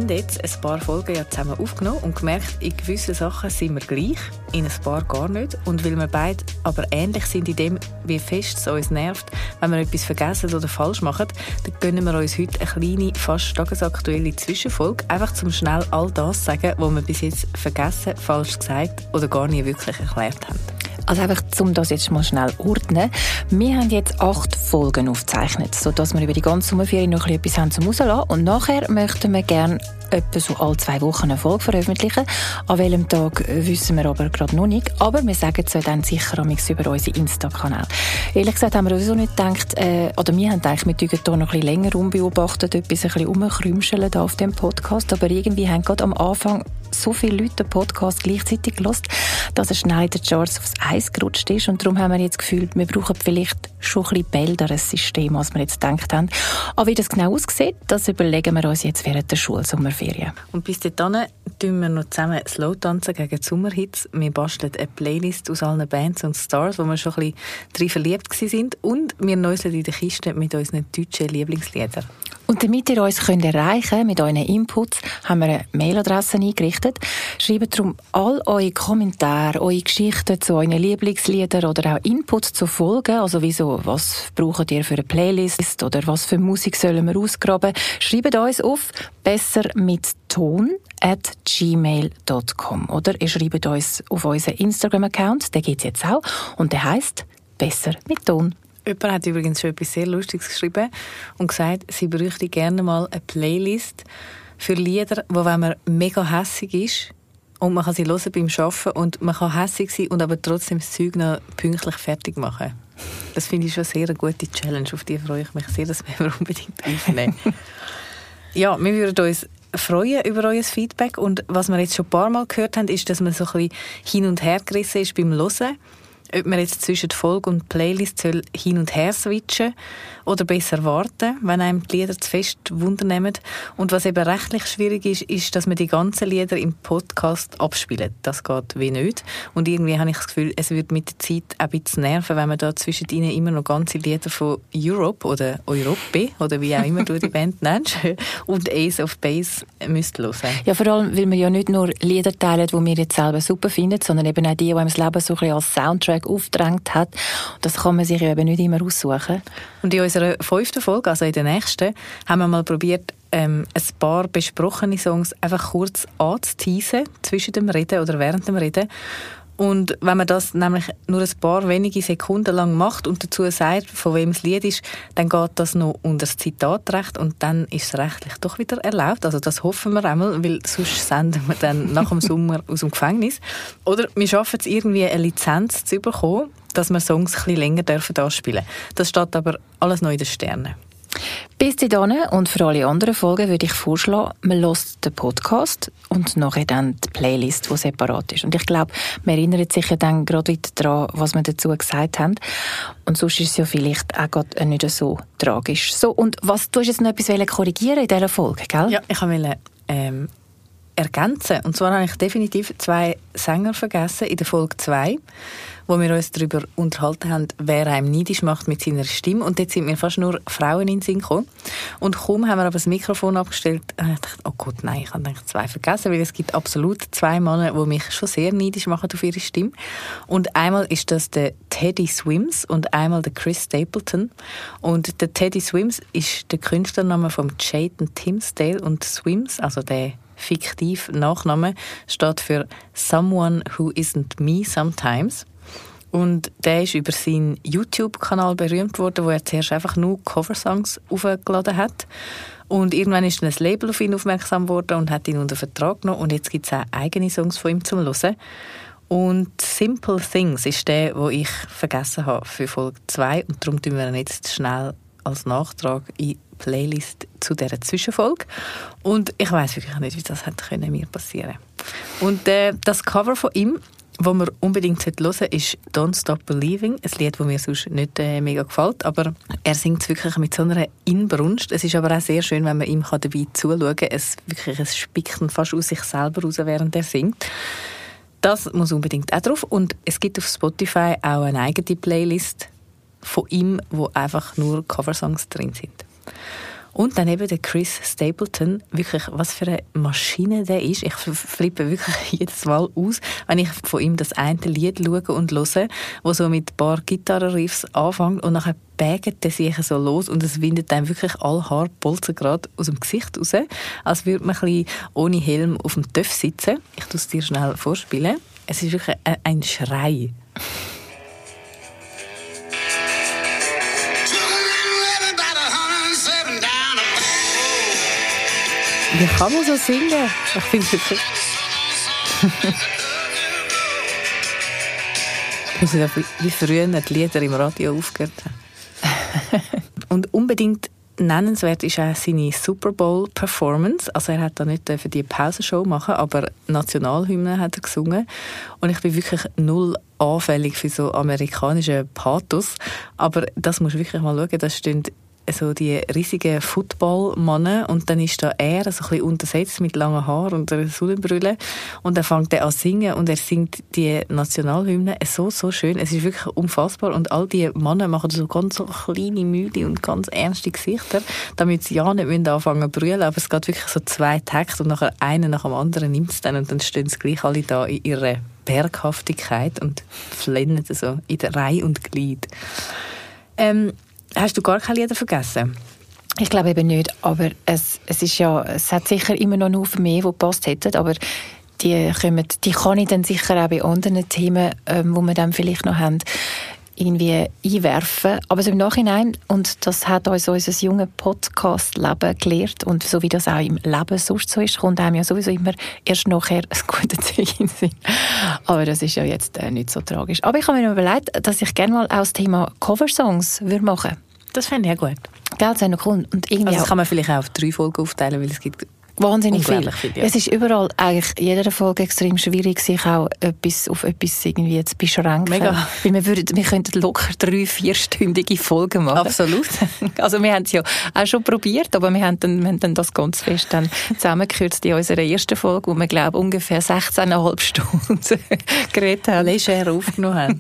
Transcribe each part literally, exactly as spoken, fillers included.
haben jetzt ein paar Folgen ja zusammen aufgenommen und gemerkt, in gewissen Sachen sind wir gleich, in ein paar gar nicht. Und weil wir beide aber ähnlich sind in dem, wie fest es uns nervt, wenn wir etwas vergessen oder falsch machen, dann gönnen wir uns heute eine kleine, fast tagesaktuelle Zwischenfolge, einfach zum schnell all das sagen, was wir bis jetzt vergessen, falsch gesagt oder gar nie wirklich erklärt haben. Also einfach, um das jetzt mal schnell ordnen. Wir haben jetzt acht Folgen aufgezeichnet, sodass wir über die ganze Sommerferien noch etwas haben zum Rauslassen. Und nachher möchten wir gerne etwa so alle zwei Wochen eine Folge veröffentlichen. An welchem Tag wissen wir aber gerade noch nicht. Aber wir sagen es dann sicher über unseren Insta-Kanal. Ehrlich gesagt haben wir sowieso nicht gedacht, äh, oder wir haben gedacht, wir dürfen hier noch ein bisschen länger unbeobachtet, etwas ein bisschen rumkrümscheln auf dem Podcast. Aber irgendwie haben gerade am Anfang so viele Leute den Podcast gleichzeitig gehört, dass er schnell in den Charts aufs Eis gerutscht ist. Und darum haben wir jetzt gefühlt, wir brauchen vielleicht schon ein bisschen bälderes System, als wir jetzt gedacht haben. Aber wie das genau aussieht, das überlegen wir uns jetzt während der Schulsommerferien. Und bis dahin tun wir noch zusammen Slow tanzen gegen die Sommerhits. Wir basteln eine Playlist aus allen Bands und Stars, wo wir schon ein bisschen drin verliebt waren. Und wir neuseln in der Kiste mit unseren deutschen Lieblingsliedern. Und damit ihr uns könnt erreichen mit euren Inputs, haben wir eine Mailadresse eingerichtet. Schreibt darum all eure Kommentare, eure Geschichten zu euren Lieblingsliedern oder auch Inputs zu Folgen. Also wieso, was braucht ihr für eine Playlist oder was für Musik sollen wir ausgraben? Schreibt uns auf besser mit Ton at gmail dot com oder ihr schreibt uns auf unseren Instagram-Account, der gibt es jetzt auch, und der heisst besser mit Ton. Jemand hat übrigens schon etwas sehr Lustiges geschrieben und gesagt, sie bräuchte gerne mal eine Playlist für Lieder, wo wenn man mega hässig ist und man kann sie hören beim Arbeiten und man kann hässig sein und aber trotzdem das Zeug noch pünktlich fertig machen. Das finde ich schon sehr eine gute Challenge, auf die freue ich mich sehr, das werden wir unbedingt aufnehmen. Ja, wir würden uns freuen über euer Feedback und was wir jetzt schon ein paar Mal gehört haben, ist, dass man so ein bisschen hin und her gerissen ist beim Hören. Ob man jetzt zwischen Folge und Playlist soll hin und her switchen oder besser warten, wenn einem die Lieder zu fest Wunder nehmen. Und was eben rechtlich schwierig ist, ist, dass man die ganzen Lieder im Podcast abspielt. Das geht wie nicht. Und irgendwie habe ich das Gefühl, es wird mit der Zeit ein bisschen nerven, wenn man da zwischen ihnen immer noch ganze Lieder von Europe oder Europe oder wie auch immer du die Band nennst und Ace of Base müsst hören. Ja, vor allem, weil wir ja nicht nur Lieder teilen, die wir jetzt selber super finden, sondern eben auch die, die einem das Leben so ein bisschen als Soundtrack aufgedrängt hat. Das kann man sich eben nicht immer aussuchen. Und in unserer fünften Folge, also in der nächsten, haben wir mal probiert, ähm, ein paar besprochene Songs einfach kurz anzuteasen, zwischen dem Reden oder während dem Reden. Und wenn man das nämlich nur ein paar wenige Sekunden lang macht und dazu sagt, von wem das Lied ist, dann geht das noch unter das Zitatrecht und dann ist es rechtlich doch wieder erlaubt. Also das hoffen wir einmal, weil sonst senden wir dann nach dem Sommer aus dem Gefängnis. Oder wir schaffen es irgendwie, eine Lizenz zu bekommen, dass wir Songs ein bisschen länger anspielen dürfen. Das steht aber alles noch in den Sternen. Bis dahin und für alle anderen Folgen würde ich vorschlagen, man hört den Podcast und nachher dann die Playlist, die separat ist. Und ich glaube, man erinnert sich ja dann gerade wieder daran, was wir dazu gesagt haben. Und sonst ist es ja vielleicht auch gerade nicht so tragisch. So, und was, du hast jetzt noch etwas korrigieren in dieser Folge, gell? Ja, ich wollte ähm, ergänzen. Und zwar habe ich definitiv zwei Sänger vergessen in der Folge zwei, wo wir uns darüber unterhalten haben, wer einem neidisch macht mit seiner Stimme. Und dort sind mir fast nur Frauen in den Sinn gekommen. Und kaum haben wir aber das Mikrofon abgestellt, habe ich gedacht, oh Gott, nein, ich habe zwei vergessen, weil es gibt absolut zwei Männer, die mich schon sehr neidisch machen auf ihre Stimme. Und einmal ist das der Teddy Swims und einmal der Chris Stapleton. Und der Teddy Swims ist der Künstlername von Jayden Timsdale und Swims, also der fiktiv Nachname, steht für Someone Who Isn't Me Sometimes. Und der ist über seinen YouTube-Kanal berühmt worden, wo er zuerst einfach nur Coversongs aufgeladen hat. Und irgendwann ist dann ein Label auf ihn aufmerksam geworden und hat ihn unter Vertrag genommen. Und jetzt gibt es auch eigene Songs von ihm zum Hören. Und Simple Things ist der, den ich vergessen habe für Folge zwei. Und darum tun wir ihn jetzt schnell als Nachtrag in die Playlist zu dieser Zwischenfolge. Und ich weiss wirklich nicht, wie das hätte können mir passieren. Und äh, das Cover von ihm, was man unbedingt hören sollte, ist «Don't Stop Believing», ein Lied, das mir sonst nicht äh, mega gefällt, aber er singt es wirklich mit so einer Inbrunst. Es ist aber auch sehr schön, wenn man ihm dabei zuschauen kann. Es, wirklich, es spickt ihn fast aus sich selber raus, während er singt. Das muss unbedingt auch drauf. Und es gibt auf Spotify auch eine eigene Playlist von ihm, wo einfach nur Coversongs drin sind. Und dann eben der Chris Stapleton, wirklich, was für eine Maschine der ist. Ich flippe wirklich jedes Mal aus, wenn ich von ihm das eine Lied schaue und höre, wo so mit ein paar Gitarrenriffs anfängt und nachher bägt er sich so los und es windet dann wirklich alle Haarpolzen gerade aus dem Gesicht raus, als würde man ein bisschen ohne Helm auf dem Töff sitzen. Ich tue es dir schnell vorspielen. Es ist wirklich ein, ein Schrei. Wie kann man so singen? Ich finde es wirklich... Ich muss wie früher die Lieder im Radio aufgehört haben. Und unbedingt nennenswert ist auch seine Super Bowl-Performance. Also er hat da nicht für die Pausenshow machen, aber Nationalhymne hat er gesungen. Und ich bin wirklich null anfällig für so amerikanischen Pathos. Aber das musst du wirklich mal schauen. Da stehen so die riesigen Football-Mannen und dann ist da er so ein bisschen untersetzt mit langen Haaren und einer Sonnenbrille und dann fängt er an zu singen und er singt die Nationalhymne so, so schön. Es ist wirklich unfassbar und all die Männer machen so ganz so kleine, müde und ganz ernste Gesichter, damit sie ja nicht anfangen zu brüllen, aber es geht wirklich so zwei Takte und nachher einer nach dem anderen nimmt es dann und dann stehen sie gleich alle da in ihrer Berghaftigkeit und flennen so in der Reihe und Glied. Ähm, Hast du gar keine Lieder vergessen? Ich glaube eben nicht, aber es, es ist ja, es hat sicher immer noch nur mehr, die gepasst hätten, aber die, kommen, die kann ich dann sicher auch bei anderen Themen, ähm, die wir dann vielleicht noch haben, irgendwie einwerfen. Aber so im Nachhinein, und das hat uns unser junges Podcast-Leben gelehrt, und so wie das auch im Leben sonst so ist, kommt einem ja sowieso immer erst nachher ein guter Zeug in den Sinn. Aber das ist ja jetzt äh, nicht so tragisch. Aber ich habe mir noch überlegt, dass ich gerne mal auch das Thema Coversongs würde machen würde. Das fände ich ja gut. Gell, das wäre noch cool. Und irgendwie also das auch, kann man vielleicht auch auf drei Folgen aufteilen, weil es gibt wahnsinnig viel. viel ja. Es ist überall eigentlich in jeder Folge extrem schwierig, sich auch etwas, auf etwas irgendwie zu beschränken. Mega. Weil wir, würden, wir könnten locker drei, vierstündige Folgen machen. Absolut. Also wir haben es ja auch schon probiert, aber wir haben dann, wir haben dann das ganz fest dann zusammengekürzt in unserer ersten Folge, wo wir, glaube ich, ungefähr sechzehn Komma fünf Stunden geredet haben. Leger aufgenommen haben.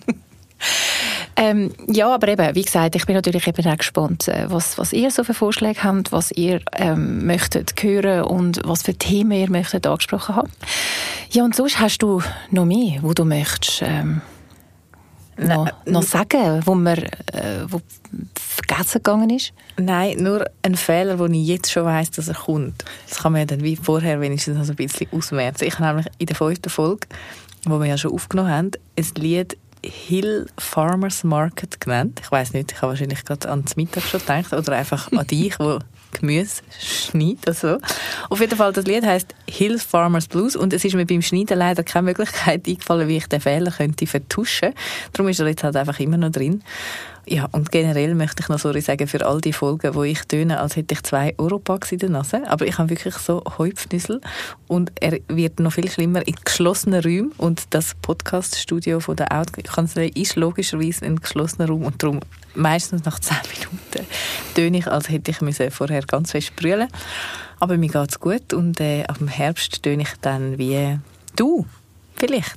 Ähm, ja, aber eben, wie gesagt, ich bin natürlich eben auch gespannt, was, was ihr so für Vorschläge habt, was ihr ähm, möchtet hören und was für Themen ihr möchtet angesprochen haben. Ja, und sonst hast du noch mehr, wo du möchtest ähm, noch, noch sagen, wo mir äh, wo vergessen gegangen ist? Nein, nur ein Fehler, wo ich jetzt schon weiss, dass er kommt. Das kann man ja dann wie vorher wenigstens also ein bisschen ausmerzen. Ich habe nämlich in der fünften Folge, wo wir ja schon aufgenommen haben, ein Lied Hill Farmers Market genannt. Ich weiss nicht, ich habe wahrscheinlich gerade an das Mittag schon gedacht oder einfach an dich, wo Gemüse schneidet. Also. Auf jeden Fall, das Lied heisst Hill Farmers Blues und es ist mir beim Schneiden leider keine Möglichkeit eingefallen, wie ich den Fehler könnte vertuschen. Darum ist er jetzt halt einfach immer noch drin. Ja, und generell möchte ich noch sorry sagen für all die Folgen, wo ich töne, als hätte ich zwei Europacks in der Nase. Aber ich habe wirklich so Heupfnüssel und er wird noch viel schlimmer in geschlossenen Räumen und das Podcaststudio von der Outkanzlei ist logischerweise ein geschlossener Raum und darum meistens nach zehn Minuten töne ich, als hätte ich müssen vorher ganz fest brüllen. Aber mir geht's gut und äh, ab dem Herbst töne ich dann wie du, vielleicht.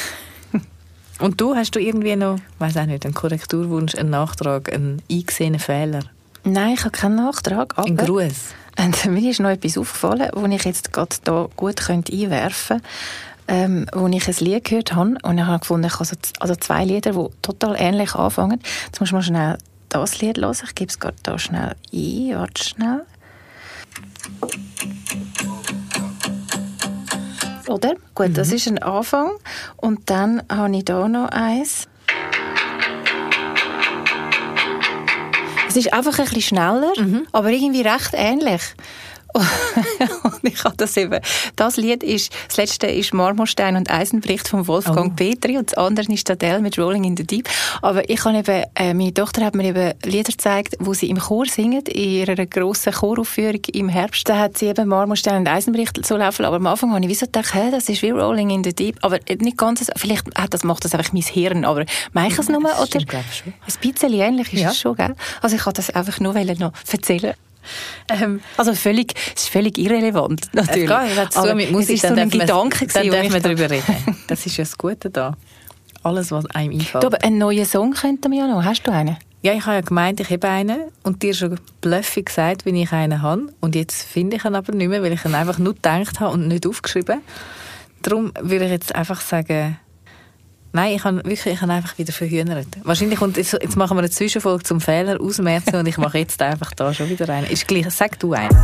Und du, hast du irgendwie noch, weiß auch nicht, einen Korrekturwunsch, einen Nachtrag, einen eingesehenen Fehler? Nein, ich habe keinen Nachtrag. Aber ein Gruß? Und mir ist noch etwas aufgefallen, das ich jetzt gerade hier gut könnte einwerfen könnte, ähm, wo ich ein Lied gehört habe. Und ich habe gefunden, ich habe also, also zwei Lieder, die total ähnlich anfangen. Jetzt muss man schnell das Lied hören. Ich gebe es gerade hier schnell ein. Warte schnell. Oder? Gut, mhm. Das ist ein Anfang. Und dann habe ich hier noch eins. Es ist einfach ein bisschen schneller, mhm. aber irgendwie recht ähnlich. Und ich habe das eben, das Lied ist, das letzte ist Marmorstein und Eisenbricht von Wolfgang oh. Petri und das andere ist Adele mit Rolling in the Deep. Aber ich habe eben, äh, meine Tochter hat mir eben Lieder gezeigt, wo sie im Chor singen, in ihrer grossen Choraufführung im Herbst. Da hat sie eben Marmorstein und Eisenbricht so laufen, aber am Anfang habe ich wie so gedacht, hey, das ist wie Rolling in the Deep, aber nicht ganz, vielleicht äh, das macht das einfach mein Hirn, aber meine ich es nur, oder? Stimmt, glaube ich schon. Ein bisschen ähnlich ist ja. Es schon, gell? Also ich wollte das einfach nur noch erzählen. Ähm, also völlig, es ist völlig irrelevant, natürlich. Es geht dazu mit Musik, es ist so ein Gedanke, dann dürfen wir darüber reden. Das ist ja das Gute da. Alles, was einem einfällt. Du, aber einen neuen Song könnten wir ja noch. Hast du einen? Ja, ich habe ja gemeint, ich habe einen und dir schon bluffig gesagt, wenn ich einen habe. Und jetzt finde ich ihn aber nicht mehr, weil ich ihn einfach nur gedacht habe und nicht aufgeschrieben. Darum würde ich jetzt einfach sagen, nein, ich habe wirklich ich habe einfach wieder verhühnert. Wahrscheinlich, und jetzt, jetzt machen wir eine Zwischenfolge zum Fehler ausmerzen und ich mache jetzt einfach da schon wieder einen. Ist gleich, sag du einen.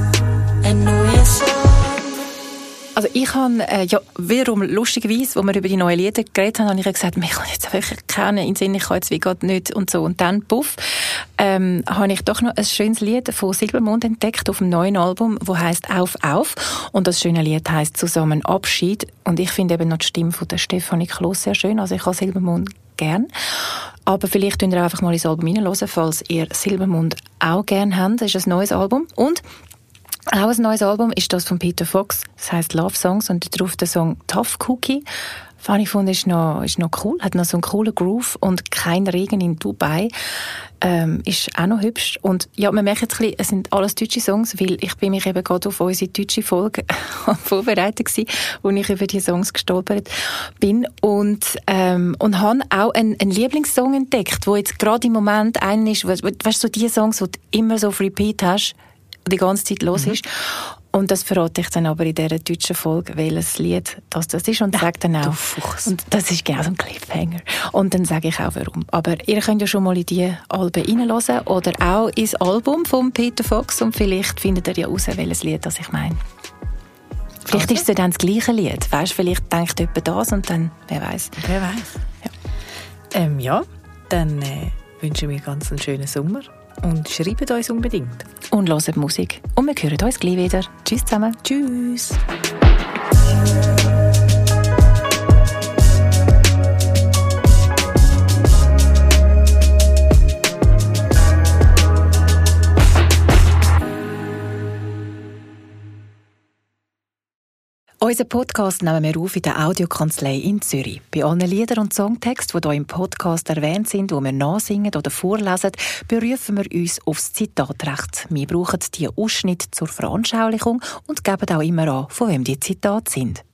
Also ich habe, äh, ja, wiederum lustigerweise, wo wir über die neuen Lieder geredet haben, habe ich gesagt, mich kann jetzt wirklich keinen in den Sinn, ich kann jetzt wie Gott nicht und so. Und dann, puff, ähm, habe ich doch noch ein schönes Lied von Silbermond entdeckt auf dem neuen Album, das heisst «Auf, auf». Und das schöne Lied heisst «Zusammen Abschied». Und ich finde eben noch die Stimme von der Stefanie Kloss sehr schön. Also ich habe Silbermond gern. Aber vielleicht könnt ihr einfach mal ins Album reinhören, falls ihr Silbermond auch gern habt. Das ist ein neues Album. Und auch ein neues Album ist das von Peter Fox. Das heisst Love Songs und darauf der Song Tough Cookie. Fand ich fand, ist noch, ist noch cool. Hat noch so einen coolen Groove und kein Regen in Dubai. Ähm, ist auch noch hübsch. Und ja, man merkt jetzt ein bisschen, es sind alles deutsche Songs, weil ich bin mich eben gerade auf unsere deutsche Folge vorbereitet gewesen, wo ich über die Songs gestolpert bin. Und, ähm, und habe auch einen, einen Lieblingssong entdeckt, wo jetzt gerade im Moment einen ist, weißt du, so die Songs, die du immer so auf Repeat hast, die ganze Zeit los ist. Mhm. Und das verrate ich dann aber in dieser deutschen Folge, welches Lied das, das ist. Und sage dann auch, und das ist genau so ein Cliffhanger. Und dann sage ich auch, warum. Aber ihr könnt ja schon mal in die Alben reinhören oder auch ins Album von Peter Fox und vielleicht findet ihr ja raus, welches Lied das ich meine. Vielleicht also ist es ja dann das gleiche Lied. Weißt, vielleicht denkt jemand das und dann, wer weiß. Wer weiß. Ja, ähm, ja dann äh, wünschen wir ganz einen schönen Sommer. Und schreibt uns unbedingt. Und hört Musik. Und wir hören uns gleich wieder. Tschüss zusammen. Tschüss. Unseren Podcast nehmen wir auf in der Audiokanzlei in Zürich. Bei allen Liedern und Songtexten, die hier im Podcast erwähnt sind, die wir nachsingen oder vorlesen, berufen wir uns aufs Zitatrecht. Wir brauchen diese Ausschnitte zur Veranschaulichung und geben auch immer an, von wem die Zitate sind.